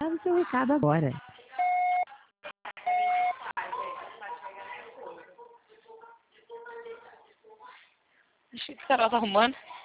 mandar o seu recado agora. Acho que o Carol tá arrumando.